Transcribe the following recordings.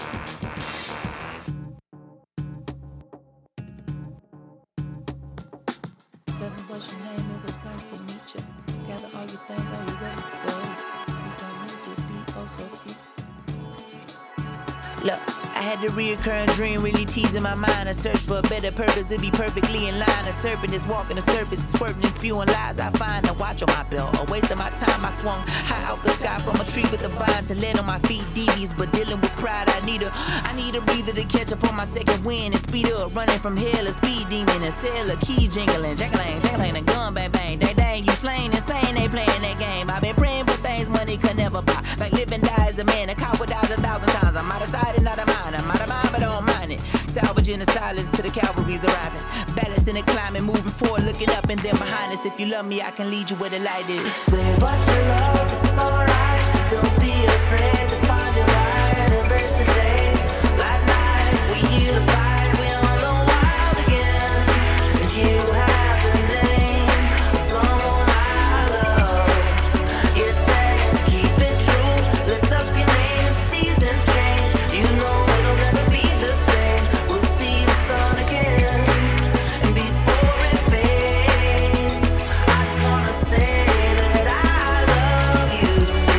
Tell me what's your name, it was nice to meet you. Gather all your things, are you ready to go? You don't need to be oh so sweet. Look, I had the reoccurring dream really teasing my mind. I search for a better purpose to be perfectly in line. A serpent is walking the surface, squirting and spewing lies. I find a watch on my belt, a waste of my time. I swung high out the sky from a tree with a vine to land on my feet, DVs. But dealing with pride, I need a breather to catch up on my second wind and speed up. Running from hell, a speed demon, a sailor, key jingling, jangling, jangling, a gun bang bang, dang dang. You slain insane, they playing that game. I've been praying for things money could never buy. Like living dies a man, a cop would die 1,000 times. I'm out of sight and out of mind. I'm out of mind, but I don't mind it. Salvaging the silence till the cavalry's arriving. Balancing the climbing, moving forward, looking up and then behind us. If you love me, I can lead you where the light is. Say what you love, it's alright. Don't be afraid to find your light. Embrace the day, like night. We heal the fight, we on the wild again. And you have the name of someone I love. It says keep it true, lift up your name as seasons change. You know it'll never be the same. We'll see the sun again, and before it fades, I just wanna say that I love you.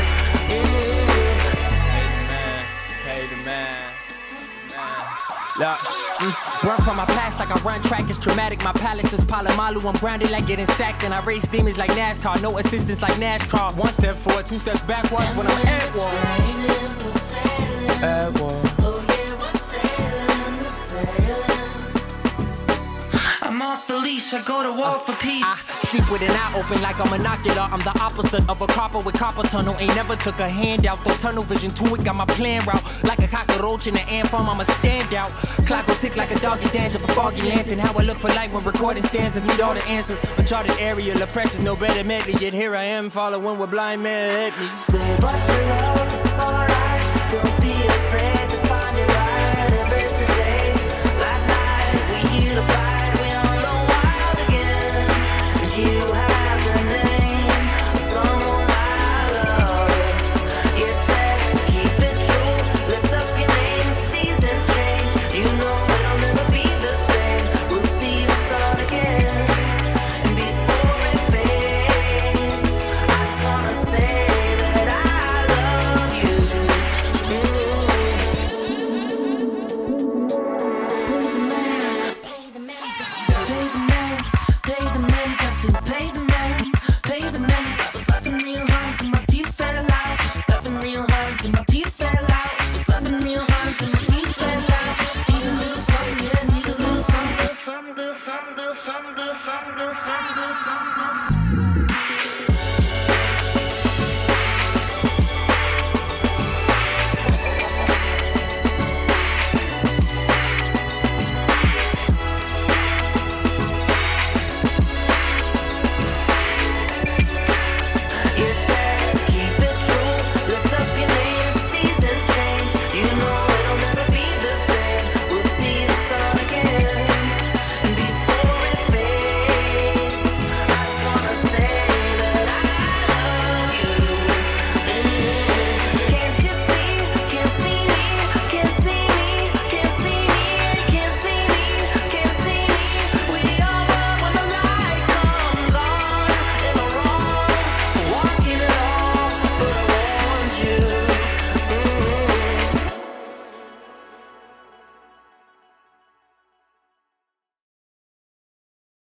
Hey the man. Look, run from my past like I run track, it's traumatic. My palace is Palomalu, I'm grounded like getting sacked. And I race demons like NASCAR, no assistance like NASCAR. 1 step forward, 2 steps backwards when I'm at war. At war. I'm off the leash, I go to war for peace. I sleep with an eye open like a monocular. I'm the opposite of a copper with copper tunnel. Ain't never took a handout, though tunnel vision to it. Got my plan route like a cockroach in the ant farm. I'm a standout. Clock will tick like a dog in danger for foggy lantern. How I look for light when recording stanzas. Need all the answers. Uncharted area, the precious, no better method. Yet here I am following what blind man led me. Say what you love.